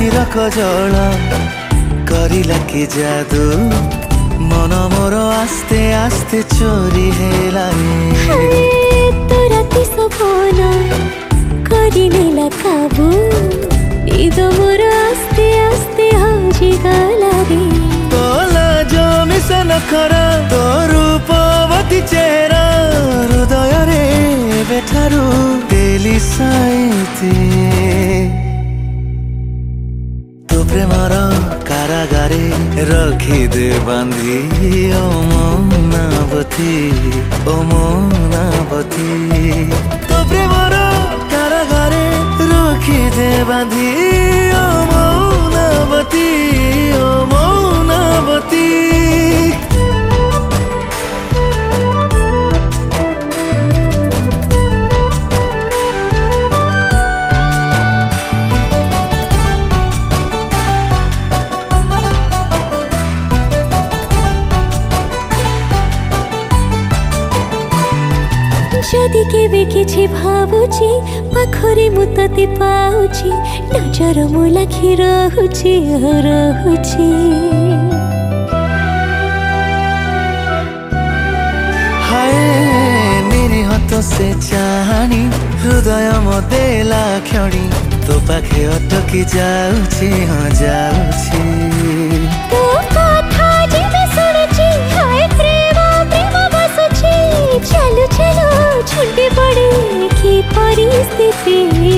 आखिर कजल करिला कि जादू मन मोर आस्ते आस्ते चोरी हेला तो राति सपन करिनेला काबू इदो मोर आस्ते आस्ते हजी गला रे तोला जो मिशन खरा तो रूपवती चेहरा हृदय रे बेठारू डेली साइते तो प्रेमर कारागारे रखिदे बांधी ओ मौनावती ओ मौनावती तो प्रेमर कारागारे रखिदे बांधी ओ मौनावती ओ मौनावती जदि केबे किछि भाबुछि पाखरे मु तते पाउछि नजर मु लाखि रहुछि रहुछि हाय मेरी हाथ से चाहनी हृदय म देला क्षणी तो पाखे अटकी जाउछि हाँ जाउछि तो कथा जेबे सुनुछि हाय प्रेम प्रेम बसुछि चलो चलो छुट्टी पड़े की परिस्थिति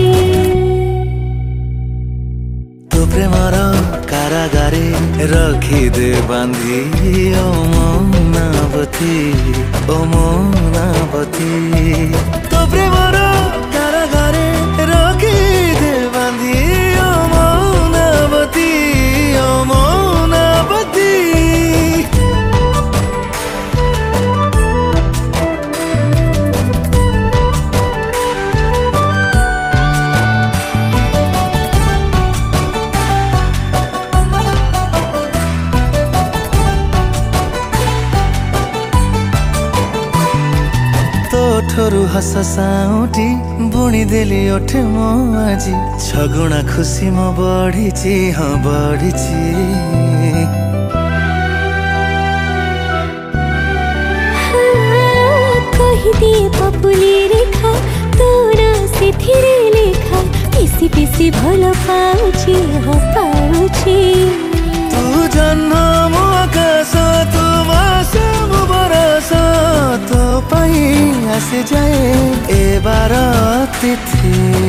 तो प्रेमर कारागारे रखिदे बांधी ओ मौनावती ओ मौनावती तो प्रेमर कारागारे रखिदे बांधी ओ मौनावती ओ मौनावती ठोरु हस साउटी बुणी देली ओठे मो आजी छगुणा खुशी म बढिची हाँ बढिची कहिदिए पपुली रेखा तोरा से थिरे लेखा पिसी पिसी भल पाउछि हाँ पाउछि तू जन्म मो आकाश तू मास मो बरस तो पाई आसे जाए ए बार तिथि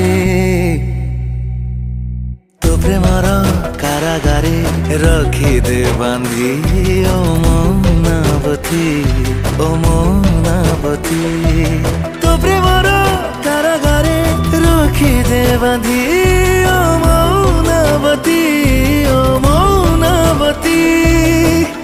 तो प्रेमर कारागारे रखिदे बांधी ओ मौनावती ओ मौनावती तो प्रेमर कारागारे रखिदे बांधी ओ मौनावती ओ मौनावती